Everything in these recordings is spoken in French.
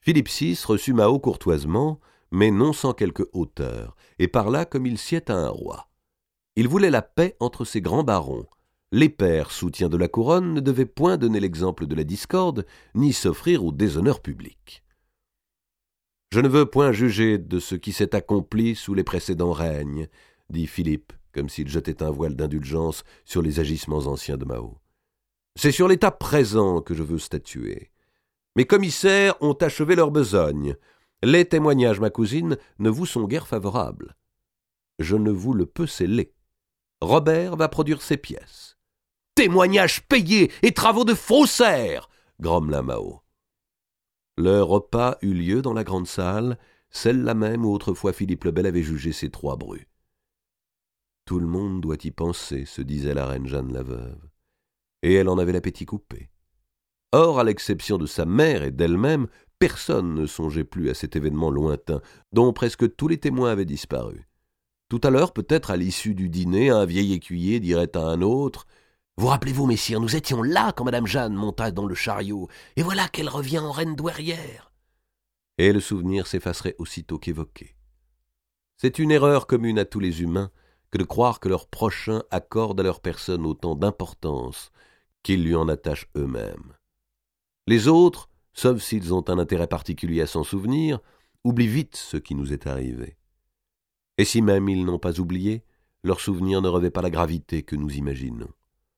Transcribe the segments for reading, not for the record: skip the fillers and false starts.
Philippe VI reçut Mao courtoisement, mais non sans quelque hauteur, et parla comme il sied à un roi. Il voulait la paix entre ces grands barons. Les pairs soutiens de la couronne ne devaient point donner l'exemple de la discorde, ni s'offrir au déshonneur public. « Je ne veux point juger de ce qui s'est accompli sous les précédents règnes, dit Philippe, comme s'il jetait un voile d'indulgence sur les agissements anciens de Mao. C'est sur l'état présent que je veux statuer. Mes commissaires ont achevé leur besogne. Les témoignages, ma cousine, ne vous sont guère favorables. Je ne vous le peux sceller. Robert va produire ses pièces. « Témoignages payés et travaux de faussaires !» grommela Mao. Le repas eut lieu dans la grande salle, celle-là même où autrefois Philippe le Bel avait jugé ses 3 brus. « Tout le monde doit y penser, » se disait la reine Jeanne la veuve, et elle en avait l'appétit coupé. Or, à l'exception de sa mère et d'elle-même, personne ne songeait plus à cet événement lointain, dont presque tous les témoins avaient disparu. Tout à l'heure, peut-être à l'issue du dîner, un vieil écuyer dirait à un autre « Vous rappelez-vous, messire, nous étions là quand madame Jeanne monta dans le chariot, et voilà qu'elle revient en reine douairière. » Et le souvenir s'effacerait aussitôt qu'évoqué. C'est une erreur commune à tous les humains que de croire que leurs prochains accordent à leur personne autant d'importance qu'ils lui en attachent eux-mêmes. Les autres, sauf s'ils ont un intérêt particulier à s'en souvenir, oublient vite ce qui nous est arrivé. Et si même ils n'ont pas oublié, leur souvenir ne revêt pas la gravité que nous imaginons.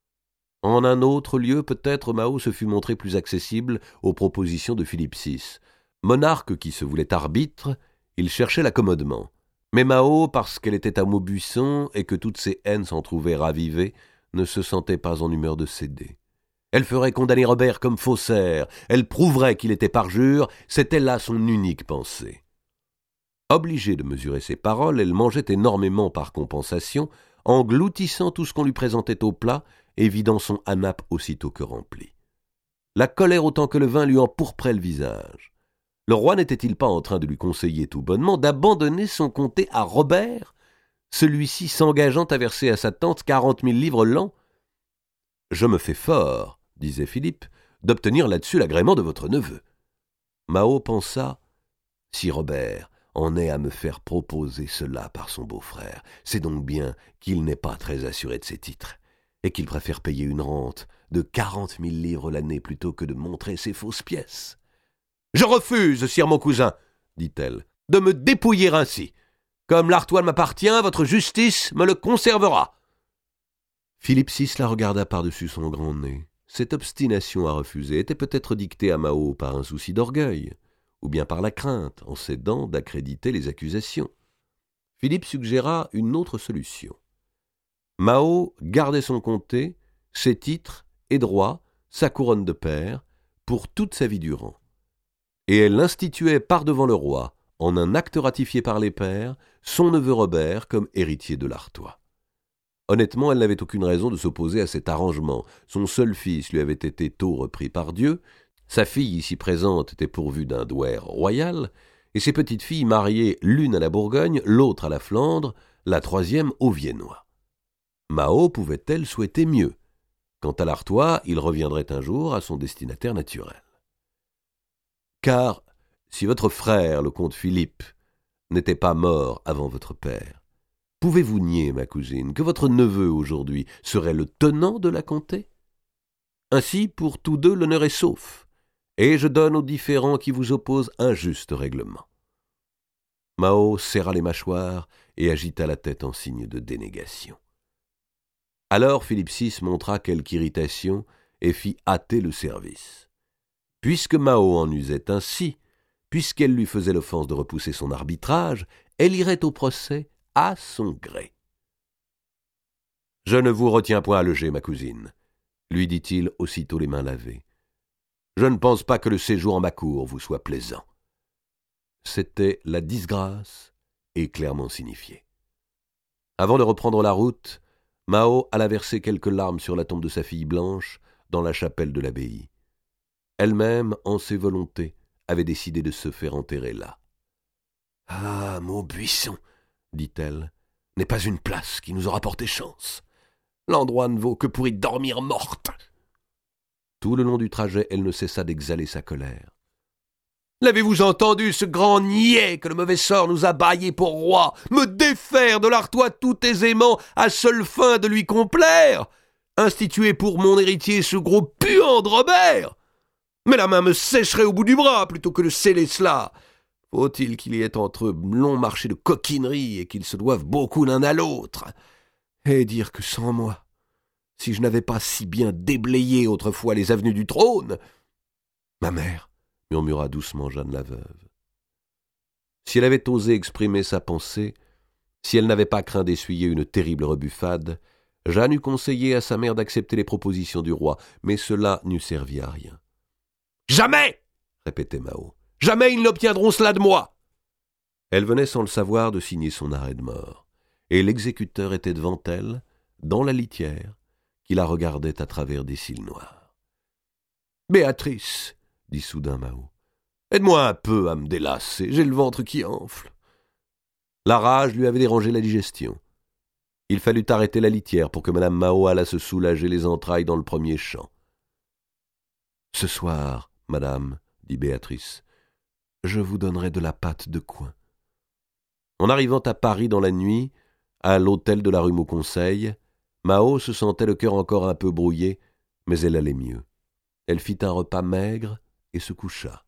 En un autre lieu, peut-être, Mao se fut montré plus accessible aux propositions de Philippe VI. Monarque qui se voulait arbitre, il cherchait l'accommodement. Mais Mao, parce qu'elle était à Maubuisson et que toutes ses haines s'en trouvaient ravivées, ne se sentait pas en humeur de céder. Elle ferait condamner Robert comme faussaire, elle prouverait qu'il était parjure, c'était là son unique pensée. Obligée de mesurer ses paroles, elle mangeait énormément par compensation, engloutissant tout ce qu'on lui présentait au plat et vidant son hanap aussitôt que rempli. La colère autant que le vin lui empourprait le visage. Le roi n'était-il pas en train de lui conseiller tout bonnement d'abandonner son comté à Robert, celui-ci s'engageant à verser à sa tante 40 000 livres l'an ? « Je me fais fort, » disait Philippe, « d'obtenir là-dessus l'agrément de votre neveu. » Mao pensa « Si Robert en est à me faire proposer cela par son beau-frère, c'est donc bien qu'il n'est pas très assuré de ses titres, et qu'il préfère payer une rente de 40 000 livres l'année plutôt que de montrer ses fausses pièces. »« Je refuse, sire mon cousin, dit-elle, de me dépouiller ainsi. Comme l'Artois m'appartient, votre justice me le conservera. » Philippe VI la regarda par-dessus son grand nez. Cette obstination à refuser était peut-être dictée à Mao par un souci d'orgueil, ou bien par la crainte, en cédant, d'accréditer les accusations. Philippe suggéra une autre solution. Mao gardait son comté, ses titres et droits, sa couronne de pair, pour toute sa vie durant. Et elle instituait par-devant le roi, en un acte ratifié par les pairs, son neveu Robert comme héritier de l'Artois. Honnêtement, elle n'avait aucune raison de s'opposer à cet arrangement. Son seul fils lui avait été tôt repris par Dieu, sa fille ici présente était pourvue d'un douaire royal, et ses petites filles mariées l'une à la Bourgogne, l'autre à la Flandre, la troisième aux Viennois. Mao pouvait-elle souhaiter mieux? Quant à l'Artois, il reviendrait un jour à son destinataire naturel. Car, si votre frère, le comte Philippe, n'était pas mort avant votre père, pouvez-vous nier, ma cousine, que votre neveu aujourd'hui serait le tenant de la comté? Ainsi, pour tous deux, l'honneur est sauf, et je donne aux différends qui vous opposent un juste règlement. Mao serra les mâchoires et agita la tête en signe de dénégation. Alors Philippe VI montra quelque irritation et fit hâter le service. Puisque Mao en usait ainsi, puisqu'elle lui faisait l'offense de repousser son arbitrage, elle irait au procès à son gré. « Je ne vous retiens point à loger, ma cousine, » lui dit-il aussitôt les mains lavées. « Je ne pense pas que le séjour en ma cour vous soit plaisant. » C'était la disgrâce et clairement signifiée. Avant de reprendre la route, Mao alla verser quelques larmes sur la tombe de sa fille blanche dans la chapelle de l'abbaye. Elle-même, en ses volontés, avait décidé de se faire enterrer là. « Ah, Maubuisson, dit-elle, n'est pas une place qui nous aura porté chance. L'endroit ne vaut que pour y dormir morte. » Tout le long du trajet, elle ne cessa d'exhaler sa colère. L'avez-vous entendu, ce grand niais que le mauvais sort nous a baillé pour roi, me défaire de l'Artois tout aisément, à seule fin de lui complaire, instituer pour mon héritier ce gros puant de Robert? Mais la main me sécherait au bout du bras plutôt que de sceller cela. Faut-il qu'il y ait entre eux long marché de coquinerie et qu'ils se doivent beaucoup l'un à l'autre? Et dire que sans moi, si je n'avais pas si bien déblayé autrefois les avenues du trône... Ma mère, murmura doucement Jeanne la veuve. Si elle avait osé exprimer sa pensée, si elle n'avait pas craint d'essuyer une terrible rebuffade, Jeanne eût conseillé à sa mère d'accepter les propositions du roi, mais cela n'eût servi à rien. « Jamais !» répétait Mao. « Jamais ils n'obtiendront cela de moi !» Elle venait sans le savoir de signer son arrêt de mort, et l'exécuteur était devant elle, dans la litière, qui la regardait à travers des cils noirs. « Béatrice !» dit soudain Mao. « Aide-moi un peu à me délasser, j'ai le ventre qui enfle. » La rage lui avait dérangé la digestion. Il fallut arrêter la litière pour que Madame Mao allât se soulager les entrailles dans le premier champ. « Ce soir, madame, dit Béatrice, je vous donnerai de la pâte de coing. » En arrivant à Paris dans la nuit, à l'hôtel de la rue Mauconseil, Mao se sentait le cœur encore un peu brouillé, mais elle allait mieux. Elle fit un repas maigre et se coucha.